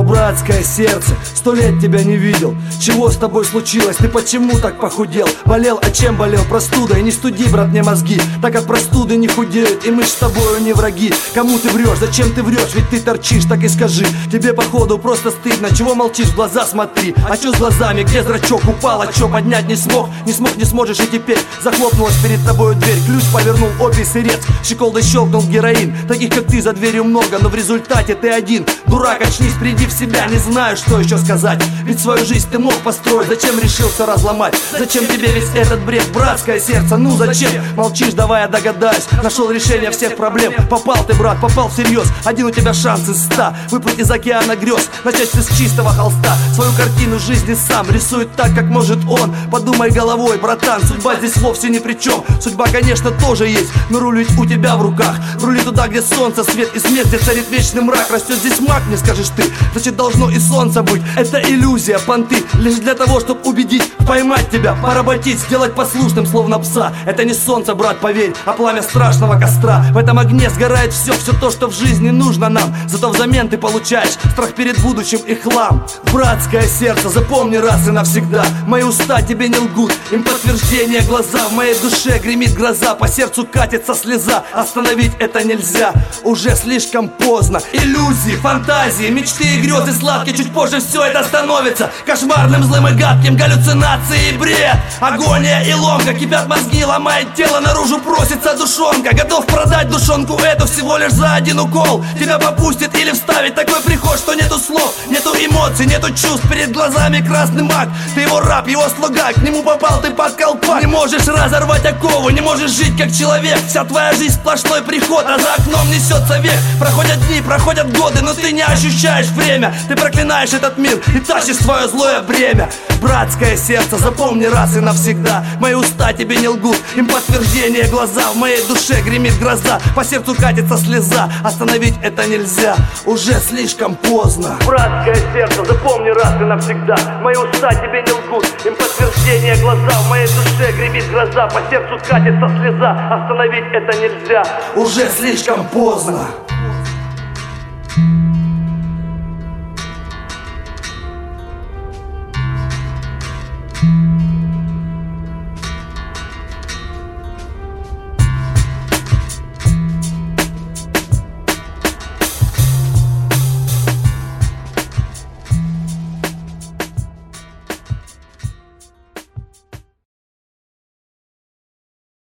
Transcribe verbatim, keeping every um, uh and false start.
братское сердце, сто лет тебя не видел. Чего с тобой случилось? Ты почему так похудел? Болел, а чем болел? Простудой. Не студи, брат, мне мозги, так от простуды не худеют. И мы ж с тобою не враги. Кому ты врешь? Зачем ты врешь? Ведь ты торчишь, так и скажи. Тебе походу просто стыдно. Чего молчишь? В глаза смотри. А чё с глазами? Где зрачок упал? А чё поднять не смог? Не смог, не сможешь и теперь. Захлопнулась перед тобою дверь. Ключ повернул опий сырец. Щеколдой щелкнул героин. Таких как ты за дверью много, но в результате ты один. Дурак, очнись, приди в себя. Не знаю, что еще сказать. Ведь свою жизнь ты мог построить. Зачем решился разломать? Зачем тебе весь этот бред? Братское сердце, ну зачем? Молчишь, давай я догадаюсь. Нашел решение всех проблем. Попал ты, брат, попал всерьез. Один у тебя шанс из ста. Выплыть из океана грез. Начать все с чистого холста. Свою картину жизни сам рисует так, как может он. Подумай головой, братан, судьба здесь вовсе ни при чем. Судьба, конечно, тоже есть, но руль ведь у тебя в руках. Рули туда, где солнце, свет и смерть, где царит вечный мрак. Растет здесь маг, мне скажешь ты, значит должно и солнце быть. Это иллюзия, понты, лишь для того, чтобы убедить, поймать тебя, поработить, сделать послушным, словно пса. Это не солнце, брат, поверь, а пламя страшного костра. В этом огне сгорает все, все то, что в жизни нужно нам. Зато взамен ты получаешь страх перед будущим и хлам. Братское сердце, запомни раз и навсегда. Мои уста тебе не лгут, им подтверждение глаза. В моей душе гремит гроза, по сердцу катится слеза. Остановить это нельзя, уже слишком поздно. Иллюзии, фантазии, мечты и грезы сладкие. Чуть позже все это становится кошмарным, злым и гадким. Галлюцинации и бред, агония и ломка. Кипят мозги, ломает тело, наружу просится душонка. Готов продать душонку эту всего лишь за один укол. Тебя попустит или вставить такой приход, что нету слов, нету эмоций, нету чувств. Перед глазами красный маг, ты его раб, его слуга. К нему попал ты под колпак. Не можешь разорвать оковы, не можешь жить как человек. Вся твоя жизнь сплошной приход, а за окном несется век. Проходят дни, проходят годы, но ты не ощущаешь время. Ты проклинаешь этот мир и тащишь свое злое бремя. Братское сердце, запомни раз и навсегда. Мои уста тебе не лгут, им подтверждение глаза. В моей душе гремит гроза, по сердцу катится слеза. Остановить это нельзя, уже слишком поздно. Братское сердце, запомни раз и навсегда. Мои уста тебе не лгут, им подтверждение глаза. В моей душе гремит гроза, по сердцу катится слеза. Остановить это нельзя, уже слишком поздно.